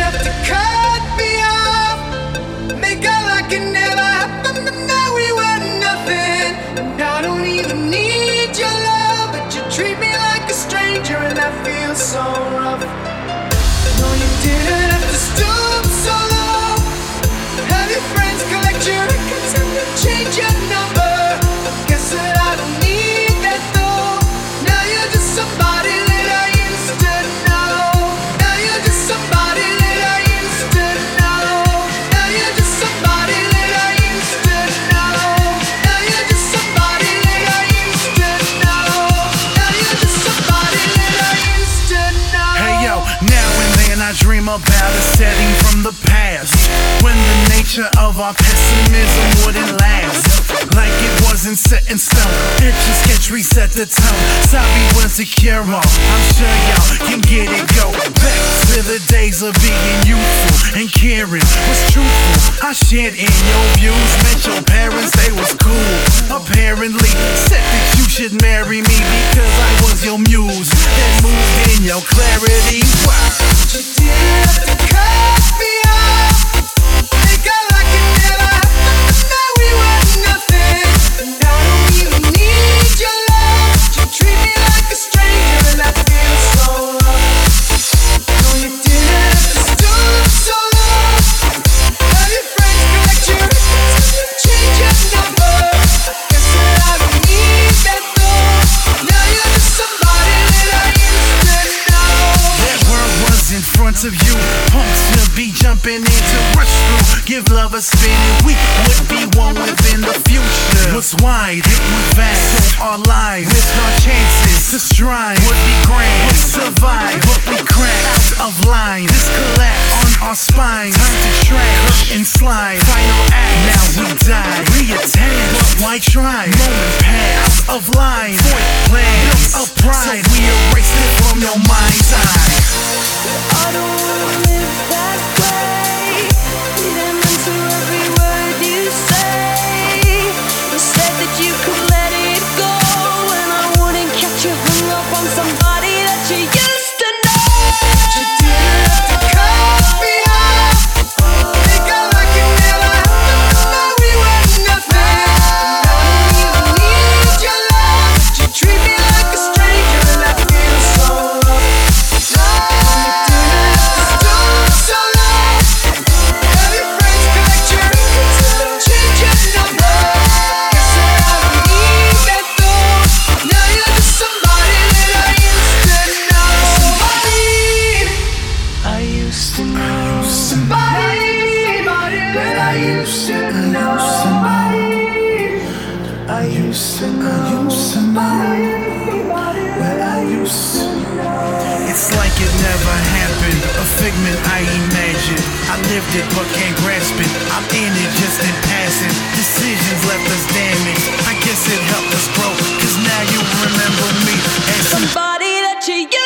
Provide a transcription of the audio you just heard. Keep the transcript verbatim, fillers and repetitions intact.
have to cut me off, make out like it never happened, but now we were nothing. And I don't even need your love, but you treat me like a stranger, and that feels so rough. No, you didn't have to stoop so low, have your friends collect your records and then change your number. Guess that I don't need that though. Now you're just somebody that I used to know. Now you're just somebody that I used to know. Now you're just somebody that I used to know. Now you're just somebody that I used to know. Now you're just somebody that I used to know. Hey yo, now and then I dream about a setting from the past, when the nature of our pessimism wouldn't last. Like it wasn't set in stone, it just sketch reset the tone. Sabi was the cure all, I'm sure y'all can get it. Go back to the days of being youthful and caring, was truthful. I shared in your views, met your parents, they was cool. Apparently said that you should marry me because I was your muse that moved in your clarity. Wow. You didn't have to cut me off, make out like it never happened, but now we were nothing. And I don't even need your love, you treat me like a stranger, and that feels so rough. No, you didn't have to stoop so low, have your friends collect your records and then change your number. Guess that I don't need that though. Now you're just somebody that I used to know. That world was in front of you, punks should be jumping in to rush through. Give love a spin and we would be one within the future. Was wide, it was vast, so our lives with our chances to strive would be grand. We'll survive, but we cracked out of line. This collapse on our spine, time to trash and slide. Final act, now we die, reattach. But why try? Moment pass of line, point plan of pride. So we erase it from your mind's eye. I don't wanna live that way. Reading into every word you say. You said that you could let it go, and I wouldn't catch you hung up on somebody that you used to know. You didn't have to cut me off, make out like it never happened, but now we were nothing. And I don't even need your love, you treat me like a stranger, and that feels so rough. No, you didn't have to stoop so low, have your friends collect your records and then change your number. Guess that I don't need that though. Now you're just somebody that I used to know. Somebody I used to know. Somebody that I used to know. Somebody I used to know. somebody that I used to know. It's like it never happened, a figment I imagined. I lived it but can't grasp it, I'm in it just in passing. Decisions left us damaged, I guess it helped us grow, cause now you remember me as Somebody that you